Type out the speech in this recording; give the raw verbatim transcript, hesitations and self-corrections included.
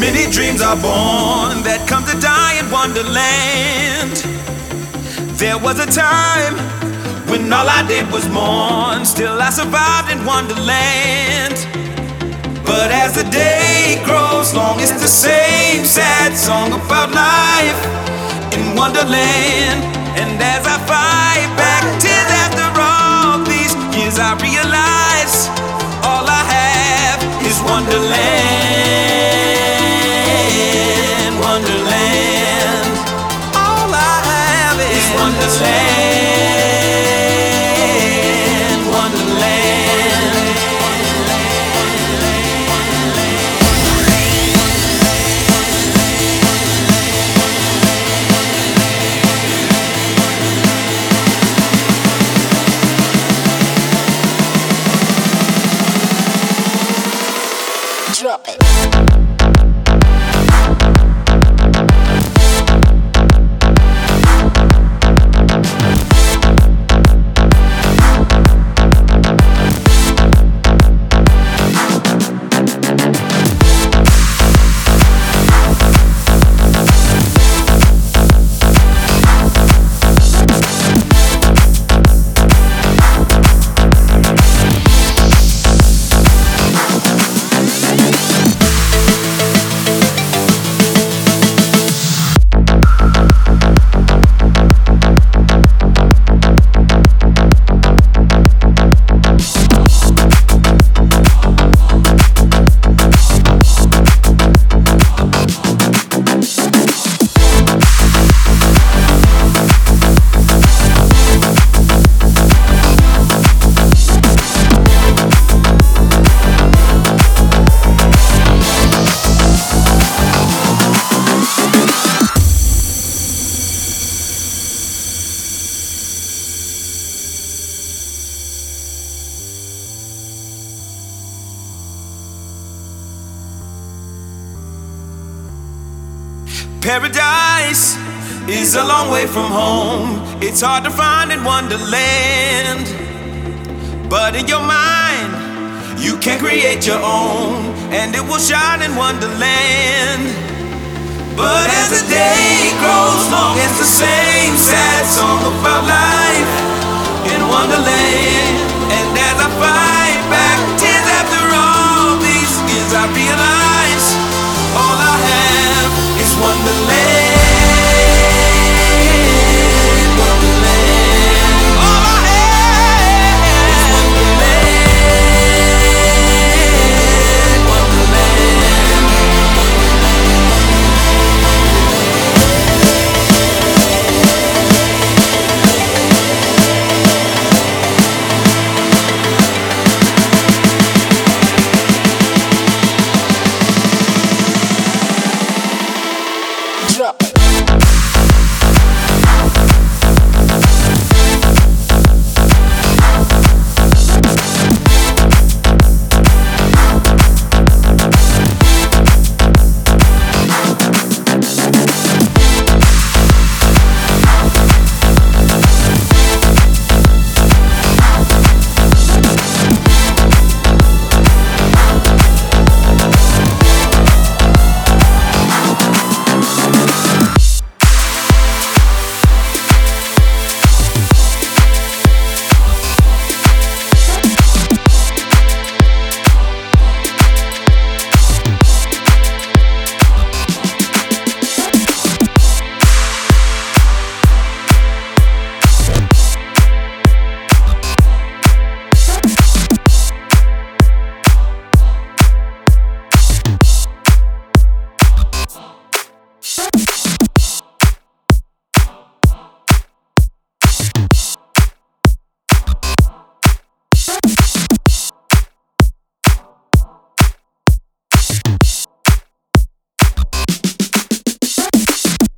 Many dreams are born that come to die in Wonderland. There was a time when all I did was mourn. Still I survived in Wonderland. But as the day grows long, it's the same sad song about life in Wonderland. And as I fight back tears after all these years, I realize all I have is Wonderland. Wonderland. All I have is Wonderland. Wonderland. Drop it. Paradise is a long way from home. It's hard to find in Wonderland. But in your mind, you can create your own, and it will shine in Wonderland. But as the day grows long, it's the same sad song about life in Wonderland. And as I fight back tears after all these years, I realize all I have is Wonderland.